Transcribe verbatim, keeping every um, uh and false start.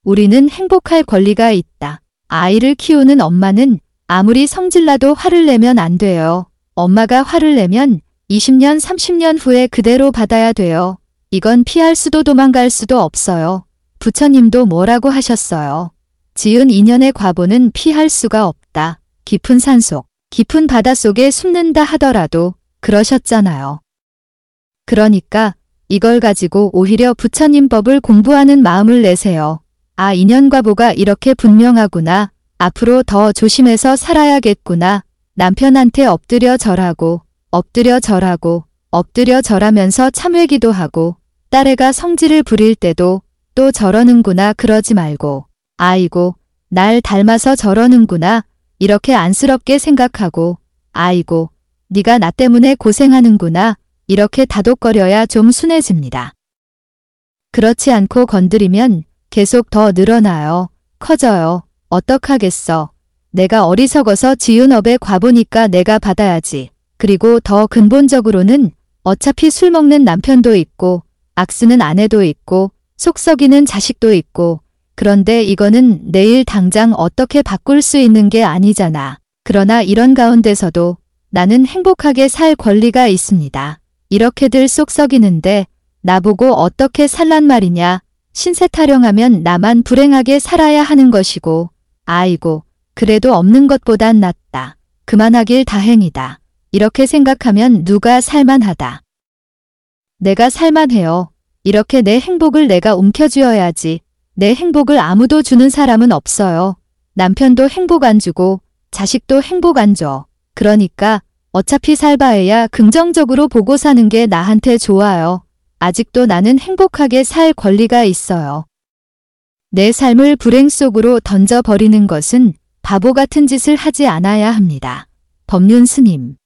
우리는 행복할 권리가 있다. 아이를 키우는 엄마는 아무리 성질나도 화를 내면 안 돼요. 엄마가 화를 내면 이십 년, 삼십 년 후에 그대로 받아야 돼요. 이건 피할 수도 도망갈 수도 없어요. 부처님도 뭐라고 하셨어요? 지은 인연의 과보는 피할 수가 없다. 깊은 산속, 깊은 바닷속에 숨는다 하더라도 그러셨잖아요. 그러니까 이걸 가지고 오히려 부처님 법을 공부하는 마음을 내세요. 아, 인연과보가 이렇게 분명하구나. 앞으로 더 조심해서 살아야겠구나. 남편한테 엎드려 절하고 엎드려 절하고 엎드려 절하면서 참회기도 하고 딸애가 성질을 부릴 때도 또 저러는구나 그러지 말고 아이고 날 닮아서 저러는구나 이렇게 안쓰럽게 생각하고 아이고 네가 나 때문에 고생하는구나 이렇게 다독거려야 좀 순해집니다. 그렇지 않고 건드리면 계속 더 늘어나요. 커져요. 어떡하겠어. 내가 어리석어서 지은 업에 과보니까 내가 받아야지. 그리고 더 근본적으로는 어차피 술 먹는 남편도 있고 악쓰는 아내도 있고 속 썩이는 자식도 있고 그런데 이거는 내일 당장 어떻게 바꿀 수 있는 게 아니잖아. 그러나 이런 가운데서도 나는 행복하게 살 권리가 있습니다. 이렇게들 속 썩이는데 나보고 어떻게 살란 말이냐. 신세 타령하면 나만 불행하게 살아야 하는 것이고 아이고 그래도 없는 것보단 낫다. 그만하길 다행이다. 이렇게 생각하면 누가 살만하다. 내가 살만해요. 이렇게 내 행복을 내가 움켜쥐어야지. 내 행복을 아무도 주는 사람은 없어요. 남편도 행복 안 주고 자식도 행복 안 줘. 그러니까 어차피 살바해야 긍정적으로 보고 사는 게 나한테 좋아요. 아직도 나는 행복하게 살 권리가 있어요. 내 삶을 불행 속으로 던져버리는 것은 바보 같은 짓을 하지 않아야 합니다. 법륜 스님.